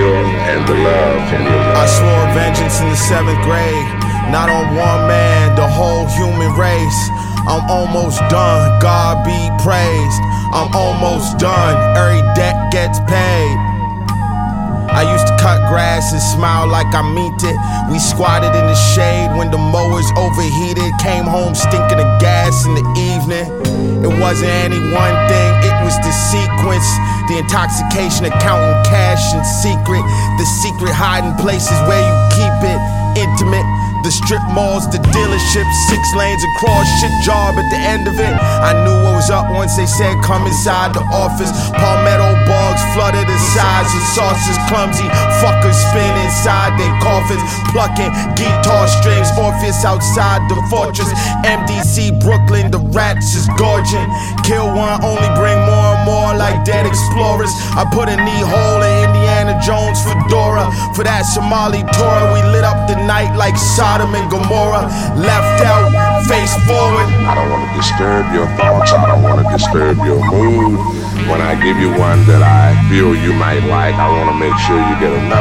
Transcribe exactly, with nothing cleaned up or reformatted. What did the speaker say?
skill and the love in your love. I swore vengeance in the seventh grade, not on one man, the whole human race. I'm almost done, God be praised. I'm almost done, every debt gets paid. I used to cut grass and smile like I meant it. We squatted in the shade when the mowers overheated. Came home stinking of gas in the evening. It wasn't any one thing, it was the sequence. The intoxication of counting cash in secret. The secret hiding places where you keep it intimate. The strip malls, the dealerships, six lanes across, shit job at the end of it. I knew what was up once they said come inside the office. Palmetto bugs flooded the sides of sauces, clumsy fuckers spin inside their coffins, plucking guitar strings, Orpheus outside the fortress. M D C, Brooklyn, the rats is gorging. Kill one, only bring more and more like dead explorers. I put a knee hole in Indiana Jones fedora. For that Somali tour, we lit up the night like Sodom and Gomorrah. Left out, face forward. I don't want to disturb your thoughts, I don't want to disturb your mood. When I give you one that I feel you might like, I want to make sure you get another.